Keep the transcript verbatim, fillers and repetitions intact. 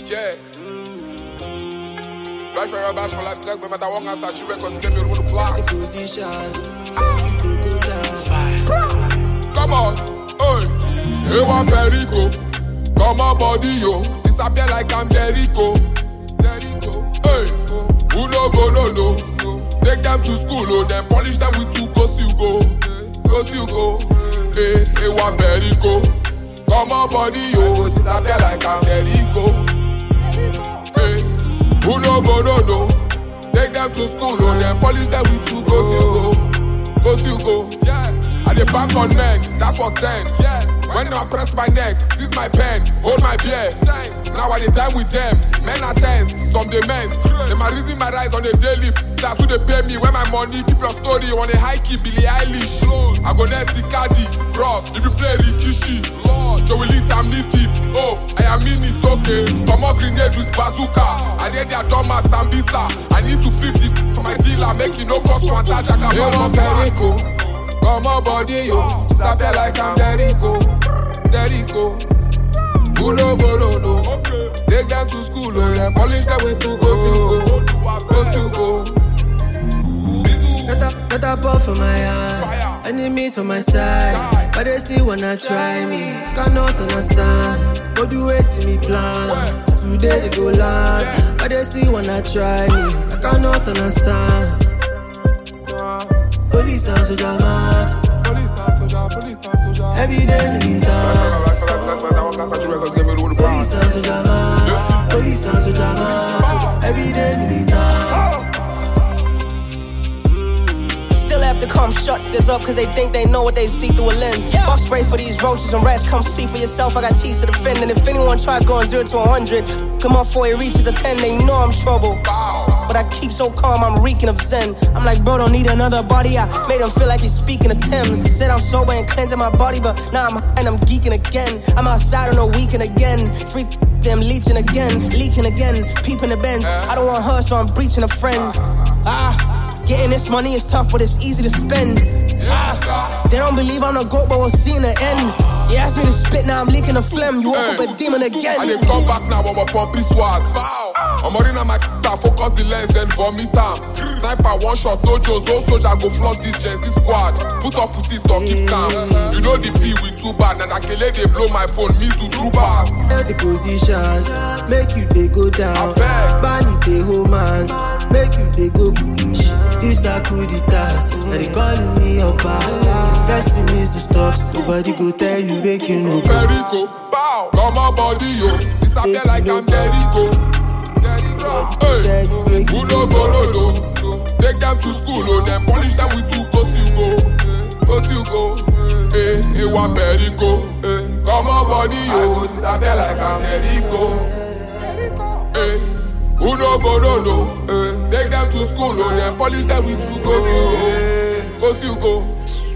Yeah. Bash for your bash for life, no matter what answer, you records, get me on the block. Position, you could go down. Come on, hey, hey, one perico. Come on, body, yo. Disappear like I'm Jericho. Hey, who no go, no, no. Take them to school, oh, then polish them with two cause you go. Cause you go. Hey, hey, one perico. Come on, body, yo. Disappear like I'm Jericho. Hey, who no go, no, no. Take them to school, oh, then polish them with two cause you go. Cause you go. Yeah. I dey back on men, that's what's then. Yes. When I press my neck, seize my pen, hold my beer. Thanks. Now I dey die with them. Men are tense, some dey men's. Them are raising my rise on a daily. That's who they pay me. When my money keep your story on a high key, Billie Eilish. I go net Cardi, Bros. If you play Rikishi, Lord, Joey Lee, I'm knee deep. Oh, I am in it, okay. Come on, grenade with bazooka. I need their drum at Sambisa. I need to flip the for my dealer, make it no cost to attach. I can buy come on, body, yo. Disappear like I'm Jericho. Jericho. Who no go, no, no. Take them to school, oh, then polish them with two go, go. Go, to go. Got a ball for my eye, enemies for my side, but they still wanna try me. Cannot understand, but do it to me plan. Today they go land, but they still wanna try me. I cannot understand. Police and soldier mad. Police and soldier, police and soldier. Every day me down. Police and soldier mad. Police and soldier mad. Every day me down. Still have to come shut this up, cause they think they know what they see through a lens. Yeah. Buck spray for these roaches and rats, come see for yourself. I got cheese to defend, and if anyone tries going zero to a hundred, come on before it reaches a ten, they know I'm trouble. But I keep so calm, I'm reeking of zen. I'm like, bro, don't need another body. I made him feel like he's speaking to Thames. Said I'm sober and cleansing my body, but now I'm high and I'm geeking again. I'm outside on a weekend again. Freak them leeching again, leaking again, peeping the bends. I don't want her, so I'm breaching a friend. Ah, getting this money is tough, but it's easy to spend. Ah, they don't believe I'm the GOAT, but we'll see in the end. You asked me to spit, now I'm leaking the phlegm. You woke up a demon again. I dey come back now, I'm a pumpy swag. I'm already on my focus the lens, then vomit am. Sniper, one shot, no Jones, no soldier, go flood this Gen Z squad. Put up pussy, talk, keep calm. You know the P with too bad, and I can let they blow my phone, me do true pass. The position, make you they go down. Bani they hold man, make you they go. This that could it task, and they calling me up. Investing me to stocks, nobody go tell you make you no. Perico, come on body yo, disappear like I'm Jericho. Hey, who no go, no, no. Take them to school, oh, then polish them with two cause you go. Cause you go. Hey, hey, one perico. Hey, come on, body, yo. Disappear like I'm Jericho. Hey, who no go, no, no. Hey, take them to school, oh, then polish them with two cause you go. Cause you go.